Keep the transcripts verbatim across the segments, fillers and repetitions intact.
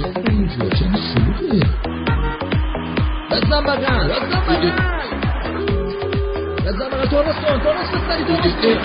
اینجا چه شروعه؟ بزن بگن بزن بگن بزن بگن تونستون تونستون سری تونستون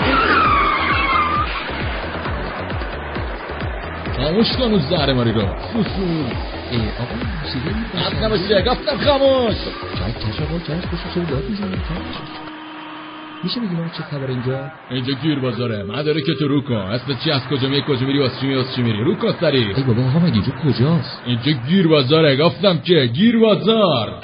خاموش کن اون زهر ماری رو سوسو ای آقا موسیقی از نباشیه گفتم خاموش چای کش آقا چایش بشه چرا داد میزنی میشه بگی من چه خبر اینجا؟ اینجا گیر بازاره مداره که تو رو کن اسم چی از کجا میری کجا میری واسه چی میری واسه چی میری رو کن سری ای بابا آقا مگه اینجا کجاست؟ اینجا گیر بازاره گفتم که گیر بازار.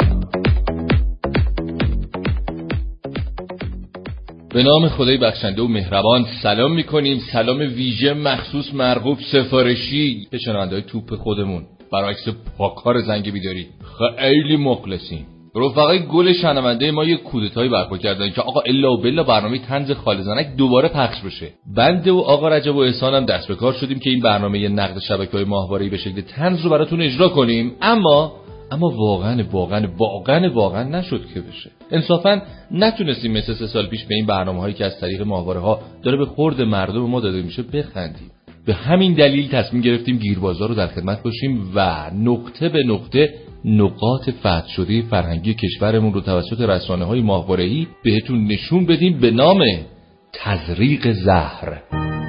به نام خدای بخشنده و مهربان سلام میکنیم. سلام ویژه مخصوص مرغوب سفارشی به شنونده‌های توپ خودمون برعکس پاکار زنگ بیداری. خیلی مخلصیم. رفقای گل شنونده ما یه کودتایی برپا کردن که آقا الا و بلا برنامه طنز خالزنک دوباره پخش بشه. بنده و آقا رجب و احسان هم دست به کار شدیم که این برنامه یه نقد شبکه‌های ماهواره‌ای به شکل طنز رو براتون اجرا کنیم. اما اما واقعا واقعا واقعا واقعا نشد که بشه. انصافا نتونستیم مثل سه سال پیش به این برنامه‌هایی که از طریق ماهواره‌ها داره به خورد مردم ما داده میشه بخندیم. به همین دلیل تصمیم گرفتیم گیربازار رو در خدمت باشیم و نقطه به نقطه نقاط فتح شده فرهنگی کشورمون رو توسط رسانه‌های ماهواره‌ای بهتون نشون بدیم به نام تزریق زهر.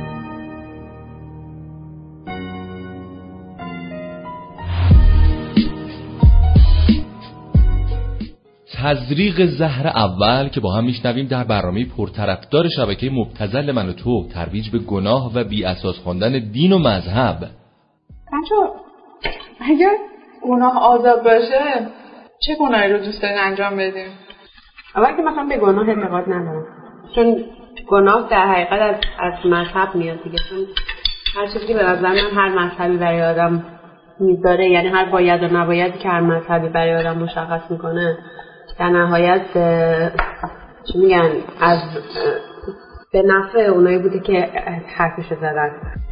تزریق زهر اول که با هم میشنویم در برنامه پرطرفدار شبکه مبتذل من و تو، ترویج به گناه و بی اساس خواندن دین و مذهب. بچه‌ها اگر گناه آزاد باشه چه گناهی رو دوست دارین انجام بدیم؟ اول که مثلا به گناه اعتقاد ندارم، چون گناه در حقیقت از از مذهب میاد دیگه. چون هر چیزی که به نظر من هر مذهبی برای آدم میذاره، یعنی هر باید و نبایدی که هر مذهبی برای آدم مشخص میکنه، در نهایت چی میگن از به نفع اونایی بوده که حرفش زدن.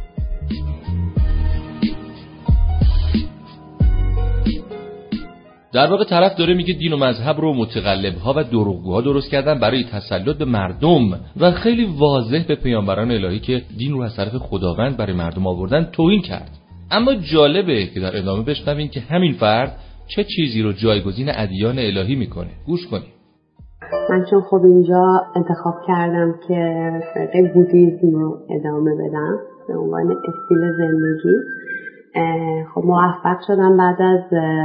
در واقع طرف داره میگه دین و مذهب رو متقلب‌ها و دروغگوها درست کردن برای تسلط به مردم و خیلی واضح به پیامبران الهی که دین رو از طرف خداوند برای مردم آوردن توهین کرد. اما جالبه که در ادامه بشنویم که همین فرد چه چیزی رو جایگزین ادیان الهی میکنه. گوش کنیم. من چون خب اینجا انتخاب کردم که فرقه بودیسم رو ادامه بدم به عنوان استیل زندگی، خب موفق شدم بعد از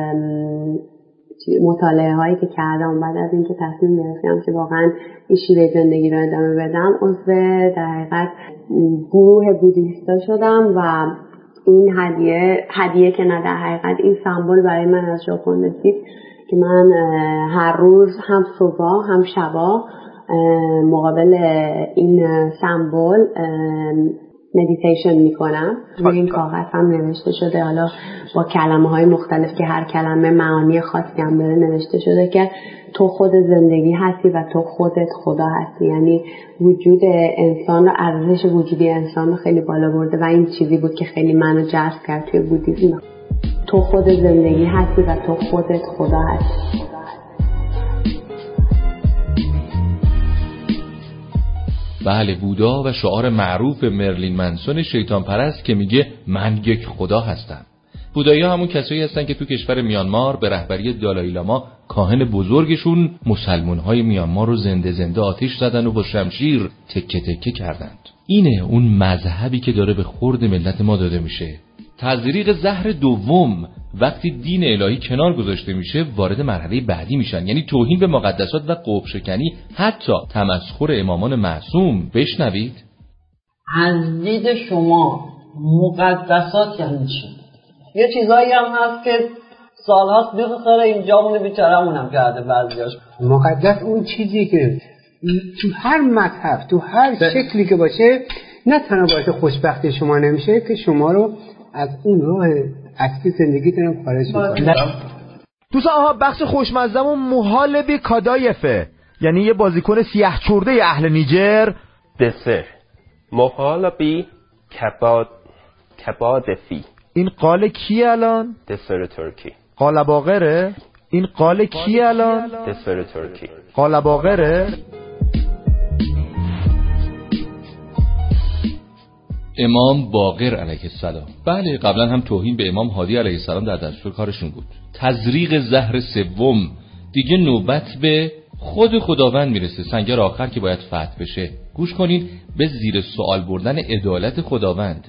مطالعه هایی که کردم، بعد از اینکه تصمیم گرفتم که واقعا این شیوه زندگی رو ادامه بدم، عضو در حقیقت گروه بودیستا شدم و این هدیه هدیه که نه در حقیقت این سمبل برای من از ژاپن رسید که من هر روز هم صبح هم شبا مقابل این سمبل مدیتیشن میکنم. روی این کاغذ هم نوشته شده، حالا با کلمه های مختلف که هر کلمه معانی خاصی هم داره، نوشته شده که تو خود زندگی هستی و تو خودت خدا هستی. یعنی وجود انسان رو، ارزش وجودی انسان رو خیلی بالا برده و این چیزی بود که خیلی منو جذب کرد توی بودیسم. تو خود زندگی هستی و تو خودت خدا هستی. بله، بودا و شعار معروف مرلین منسون شیطان پرست که میگه من یک خدا هستم. بودایی ها همون کسایی هستن که تو کشور میانمار به رهبری دالای لاما کاهن بزرگشون مسلمان های میانمار رو زنده زنده آتش زدن و با شمشیر تکه تکه کردند. اینه اون مذهبی که داره به خورد ملت ما داده میشه. تزریق زهر دوم، وقتی دین الهی کنار گذاشته میشه وارد مرحله بعدی میشن، یعنی توهین به مقدسات و قبح شکنی، حتی تمسخر امامان معصوم. بشنوید. از دید شما مقدسات یعنی چی؟ یه چیزایی هم هست که سالهاست بخوره اینجامونه بیچارمونم کرده بعضیاش. مقدس اون چیزی که تو هر مذهب تو هر شکلی که باشه نه تنها باعث خوشبختی شما نمیشه که شما رو از اون راه اصلی زندگیتون هم خارج میکنه. دوستان آها بخش خوشمزدمون محال بی کادایفه، یعنی یه بازیکن سیاه چرده اهل نیجر. دسر محال بی کباد کبادفی. این قال کی الان؟ دسر ترکی. قال باقره؟ این قال کی الان؟ دسر ترکی. قال باقره؟ امام باقر علیه السلام. بله قبلا هم توهین به امام هادی علیه السلام در دستور کارشون بود. تزریق زهر سوم، دیگه نوبت به خود خداوند میرسه، سنگر آخر که باید فتح بشه. گوش کنین به زیر سوال بردن عدالت خداوند.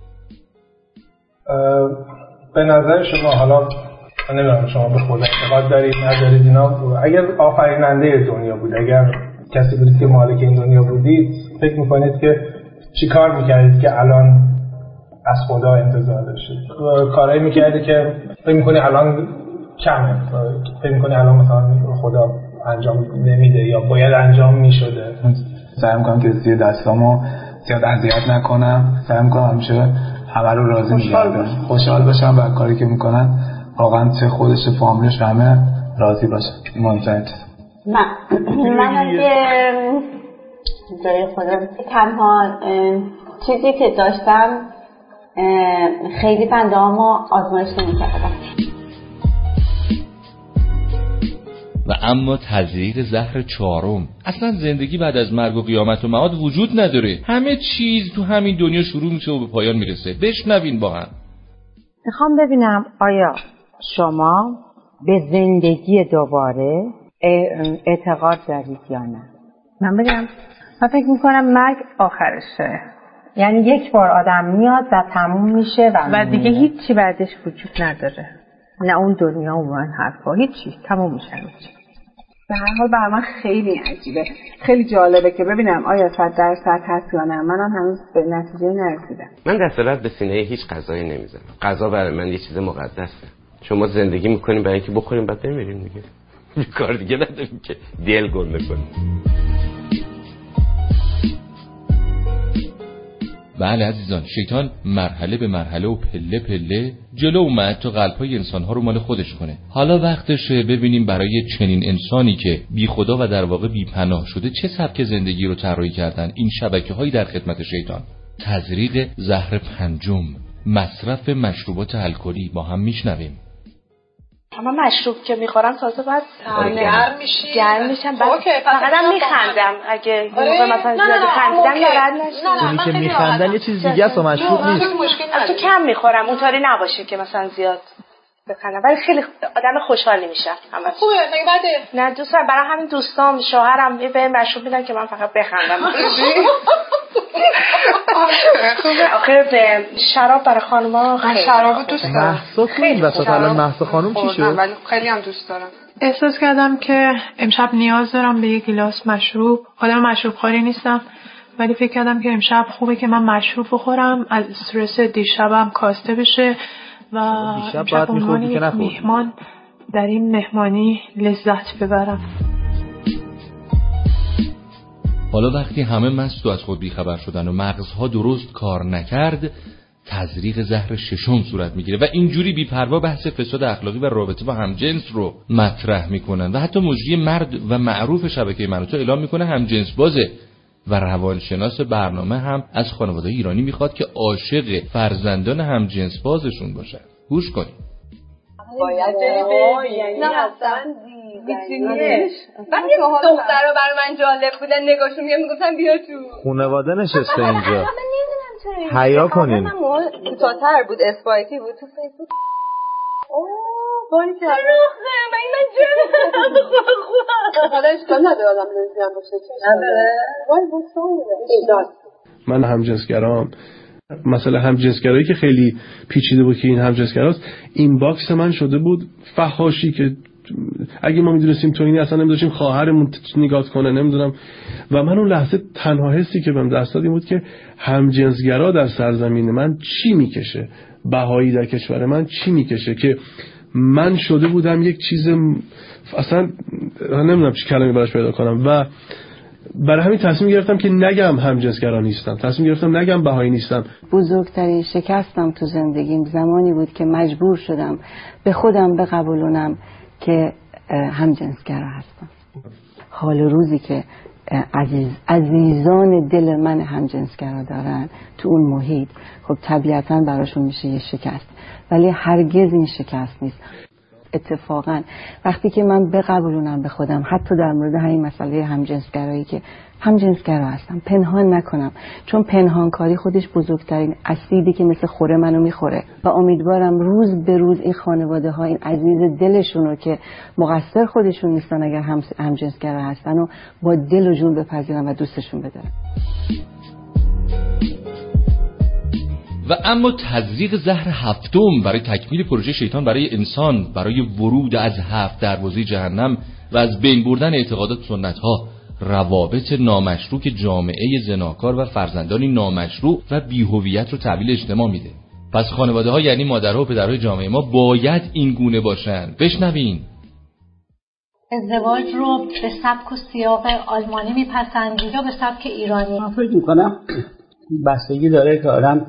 به نظر شما، حالا من نمیدونم شما به خدا اعتقاد دارید ندارید اینا، اگر آفریننده دنیا بود، اگر کسی بودید که مالک این دنیا بودید، فکر میکنید که چی کار میکردید که الان از خدا انتظار داشتید؟ کارهایی میکردید که فکر میکنی الان کمه، فکر میکنی الان مثلا خدا انجام نمیده یا باید انجام میشده؟ سعی میکنم که زیر دستامو زیاد اذیت نکنم، سعی میکنم همیشه همه رو راضی میگردم، خوشحال باشم و کاری که میکنن واقعا چه خودش فامیلش همه راضی باشه. مهمترین چیز من من اگه برای خودم تنها چیزی که داشتم خیلی بنده هامو آزمایش نمی‌کردم. و اما تزریق زهر چهارم، اصلا زندگی بعد از مرگ و قیامت و معاد وجود نداره، همه چیز تو همین دنیا شروع میشه و به پایان میرسه. بشنوین با هم. میخوام ببینم آیا شما به زندگی دوباره اعتقاد دارید یا نه؟ من بگم من فکر میکنم مرگ آخرشه، یعنی یک بار آدم میاد و تموم میشه و, و دیگه هیچی بعدش وجود نداره، نه اون دنیا و اون حرفا، هیچی، تموم میشه. به هر حال برای من خیلی عجیبه، خیلی جالبه که ببینم آیا صد درصد هست یا نه. منم هنوز به نتیجه نرسیدم. من دستورات به سینه هیچ غذایی نمیزنم. غذا برای من یه چیز مقدسه. شما زندگی میکنیم برای اینکه بخوریم بعد بمیریم دیگه. یه کار دیگه نداریم که دل گنده کنیم. بله عزیزان، شیطان مرحله به مرحله و پله پله جلو اومد تا قلب‌های انسان‌ها رو مال خودش کنه. حالا وقتشه ببینیم برای چنین انسانی که بی خدا و در واقع بی پناه شده چه سبک زندگی رو طراحی کردن این شبکه‌هایی در خدمت شیطان. تزریق زهر پنجم، مصرف مشروبات الکلی. با هم میشنویم. اما مشروب که میخورم تازه باید گرم میشی گرم میشم فقط هم میخندم اگه موقع مثلا زیاد خندیدم ناراحت نشم. اونی که میخندن یه چیز دیگه است و مشروب نیست. تو کم میخورم اونطوری نباشه که مثلا زیاد بخندم، ولی خیلی آدم خوشحالی میشم. همش خوبه مگه بده؟ نه دوستم، برای همین دوستام شوهرم یه به مشروب میدن که من فقط بخندم. خوبه. آخه شراب برای خانوما خیلی شراب دوست دارم. محسا خیلی وسط الان محسا خانم چی شد؟ ولی خیلی هم دوست دارم. احساس کردم که امشب نیاز دارم به یک گلاس مشروب. آدم مشروب خوری نیستم، ولی فکر کردم که امشب خوبه که من مشروب بخورم، از استرس دیشبم کاسته بشه و امشب عنوان یک مهمان در این مهمانی لذت ببرم. حالا وقتی همه مست و از خود بیخبر شدن و مغزها درست کار نکرد، تزریق زهر ششم صورت میگیره و اینجوری بی‌پروا بحث فساد اخلاقی و رابطه با همجنس رو مطرح میکنن و حتی مجری مرد و معروف شبکه من و تو اعلام میکنه همجنس بازه و روانشناس برنامه هم از خانواده ایرانی میخواد که عاشق فرزندان همجنس بازشون باشن. گوش کنید. باید بری یعنی اصلا دیدنش بعد یه دختر رو برای من جالب بودن نگاهشون میگم میگفتم بیا تو خونواده نشسته اینجا. من نمیدونم چرا حیا کنین. من کوتاه‌تر بود، اسپایتی بود تو فیسبوک. اوه باری که روخه من من جنم خواه حالا اشکال نداره آدم لزیان باشه نداره وای بسون من همجنسگرام. مثلا همجنسگرایی که خیلی پیچیده بود که این همجنسگراست، این باکس من شده بود فحاشی که اگه ما میدونستیم تو اینی اصلا نمیدونیم خواهرمون نگاه کنه، نمیدونم. و من اون لحظه تنها حسی که بهم دست داد این بود که همجنسگرا در سرزمین من چی میکشه، بهایی در کشور من چی میکشه، که من شده بودم یک چیز اصلا نمیدونم چه کلمه‌ای براش پیدا کنم. و برای همین تصمیم گرفتم که نگم همجنسگرا نیستم، تصمیم گرفتم نگم بهایی نیستم. بزرگترین شکستم تو زندگیم زمانی بود که مجبور شدم به خودم بقبولونم که همجنسگرا هستم. حال روزی که عزیز عزیزان دل من همجنسگرا دارن تو اون محیط، خب طبیعتاً براشون میشه یه شکست، ولی هرگز این شکست نیست. اتفاقا وقتی که من بقبولونم به خودم، حتی در مورد همین مسئله همجنسگرایی که همجنسگرا هستم، پنهان نکنم، چون پنهانکاری خودش بزرگترین اسیدی که مثل خوره منو میخوره و امیدوارم روز به روز این خانواده ها این عزیز دلشون رو که مقصر خودشون نیستن اگر هم همجنسگرا هستن و با دل و جون بپذیرن و دوستشون بدارن. و اما تزریق زهر هفتم برای تکمیل پروژه شیطان برای انسان، برای ورود از هفت دروازه جهنم و از بین بردن اعتقادات سنت ها، روابط نامشروع که جامعه زناکار و فرزندانی نامشروع و بی‌هویت رو تحویل اجتماع میده. پس خانواده ها یعنی مادرها و پدرهای جامعه ما باید این گونه باشن. بشنوین. ازدواج رو به سبک و سیاق آلمانی میپسندید یا به سبک ایرانی؟ من فکر میکنم بستگی داره که آدم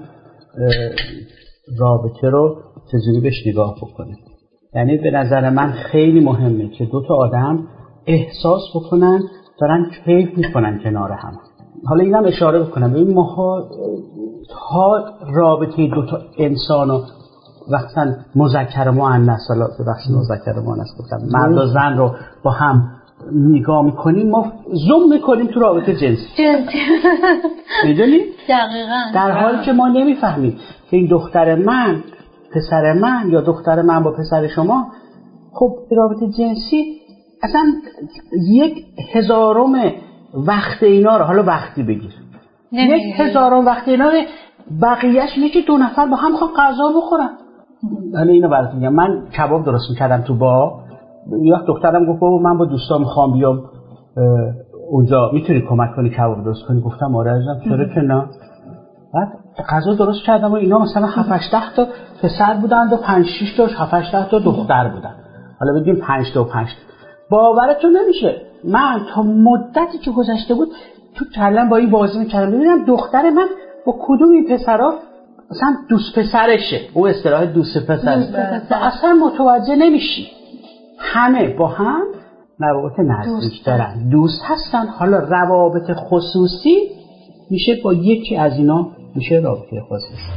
رابطه رو چجوری بهش نگاه بکنه. یعنی به نظر من خیلی مهمه که دو تا آدم احساس بکنن دارن کیف میکنن کنار هم. حالا اینم اشاره بکنم، ببین ماها تا رابطه دو تا انسانو وقتا مذکر و مؤنث، حالا بخش مذکر و مؤنث گفتم، مرد و زن رو با هم نگاه میکنیم، ما زوم میکنیم تو رابطه جنسی جنسی میدونی؟ دقیقاً. در حالی که ما نمیفهمیم که این دختر من پسر من یا دختر من با پسر شما، خب رابطه جنسی اصلا یک هزارم وقت اینا رو، حالا وقتی بگیر یک هزارم وقت اینا رو، بقیهش اینه که دو نفر با هم خواه غذا بخورن. حالا اینو برات میگم، من کباب درست میکردم تو با یا دخترم گفت بابا من با دوستام میخوام بیام اونجا، میتونی کمک کنی کباب درست کنی؟ گفتم آره عزیزم چرا که نه. بعد غذا درست کردم و اینا مثلا هفت هشت تا پسر بودن و پنج شش تا هفت هشت تا دختر بودن. حالا بگیم پنج تا و پنج تا. باورتون نمیشه من تا مدتی که گذشته بود تو کلم با این بازی میکردم ببینم دختر من با کدوم این پسرها مثلا دوست پسرشه، او اصطلاح دوست پسرشه، اصلا متوجه نمیشی. همه با هم روابط نزدیک دارن، دوست هستن. حالا روابط خصوصی میشه با یکی از اینا میشه رابطه خصوصی.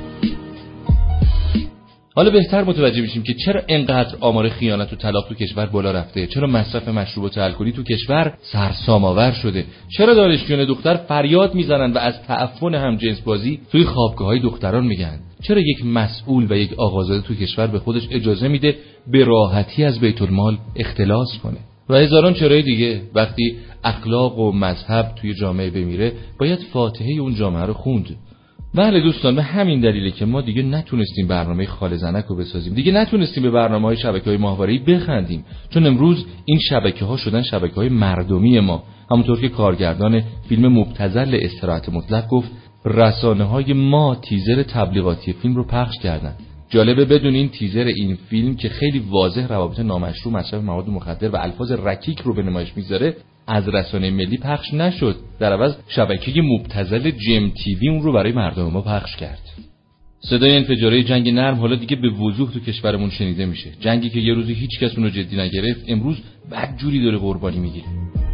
حالا بهتر متوجه بشیم که چرا اینقدر آمار خیانت و طلاق تو کشور بالا رفته، چرا مصرف مشروبات الکلی تو کشور سرسام‌آور شده، چرا دانشجویان دختر فریاد میزنن و از تعفن همجنسبازی توی خوابگاه‌های دختران میگن، چرا یک مسئول و یک آقازاده تو کشور به خودش اجازه میده به راحتی از بیت المال اختلاس کنه و هزاران چرای دیگه. وقتی اخلاق و مذهب توی جامعه بمیره باید فاتحه اون جامعه رو خوند. بله دوستان، به همین دلیله که ما دیگه نتونستیم برنامه خاله زنک رو بسازیم، دیگه نتونستیم به برنامه‌های شبکه‌های ماهواره‌ای بخندیم، چون امروز این شبکه‌ها شدن شبکه‌های مردمی ما. همونطور که کارگردان فیلم مبتذل استراحت مطلق گفت، رسانه‌های ما تیزر تبلیغاتی فیلم رو پخش کردن. جالبه بدونین تیزر این فیلم که خیلی واضح روابط نامشروع، مصرف مواد مخدر و الفاظ رکیک رو به نمایش میذاره، از رسانه ملی پخش نشد. در عوض شبکه مبتذل جیم تیوی اون رو برای مردم ما پخش کرد. صدای انفجارهای جنگ نرم حالا دیگه به وضوح تو کشورمون شنیده میشه. جنگی که یه روزی هیچ کس اون رو جدی نگرفت، امروز بدجوری داره قربانی میگیره.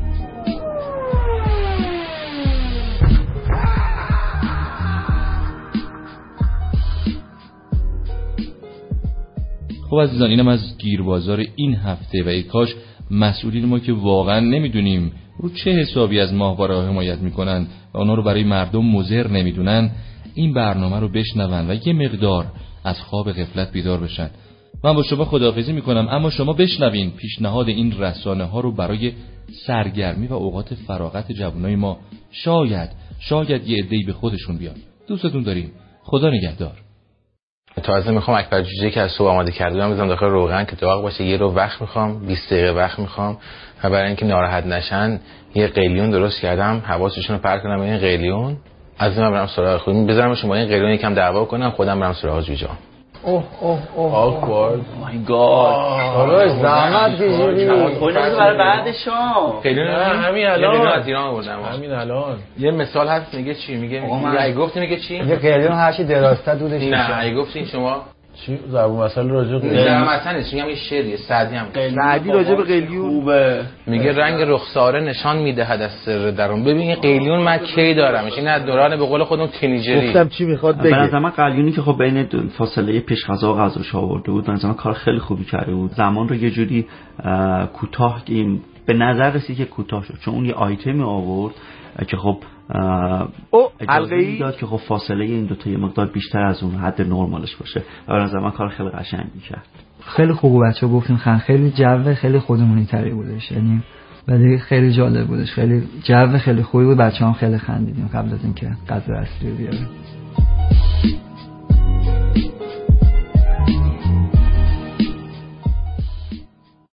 خب عزیزان، اینم از گیربازار این هفته و ای کاش مسئولین ما که واقعا نمیدونیم رو چه حسابی از ماهواره‌ها حمایت میکنن و اونا رو برای مردم مضر نمیدونن، این برنامه رو بشنون و یه مقدار از خواب غفلت بیدار بشن. من با شما خداحافظی میکنم، اما شما بشنوین پیشنهاد این رسانه ها رو برای سرگرمی و اوقات فراغت جوانای ما. شاید شاید یه عده‌ای به خودشون بیان. دوستتون داریم. خدا نگهدار. تازه میخوام اکبر جوجه که از صبح آماده کرده بودم بزنم داخل روغن که داغ باشه. یه رو وقت میخوام، بیست دقیقه وقت میخوام و برای اینکه ناراحت نشن یه قلیون درست کردم، حواسشون رو پرت کنم به این قلیون. از این من برم سراغ خودم، بذارم شما این قلیون یکم دعوا کنم، خودم برم سراغ جوجه. اوه اوه اوه آکوارد مای گاد. آره زحمت کشیدی. خودت برای بعد شام. قلیون همین الان از ایران آوردم. همین الان. یه مثال هست میگه چی؟ میگه میگه گفتی میگه چی؟ یه قلیون هر چی درازتر دودش میشه. نه، گفتین شما چی ضرب المثل راجع به ضرب المثل نیست، میگم یه شعریه، سعدی هم سعدی راجع به قلیون میگه رنگ رخساره نشان میدهد از سر درون. ببین این قلیون من کی دارمش، این از دوران به قول خودم تینیجری. گفتم چی میخواد بگه. به نظر من قلیونی که خب بین فاصله پیش غذا و غذاش آورده بود، به نظر من کار خیلی خوبی کرده بود. زمان رو یه جوری کوتاه این به نظر رسید که کوتاه شد، چون اون یه آیتمی آورد که خب اجازه میداد که خب فاصله این دوتا یه مقدار بیشتر از اون حد نرمالش باشه و به نظر من کار خیلی قشنگی کرد. خیلی خوب بچه ها گفتیم، خیلی جو خیلی خودمونی تری بودش، یعنی ولی خیلی جالب بودش، خیلی جو خیلی خوبی بود، بچه هم خیلی خندیدیم قبل از اینکه غذا اصلی رو بیاریم.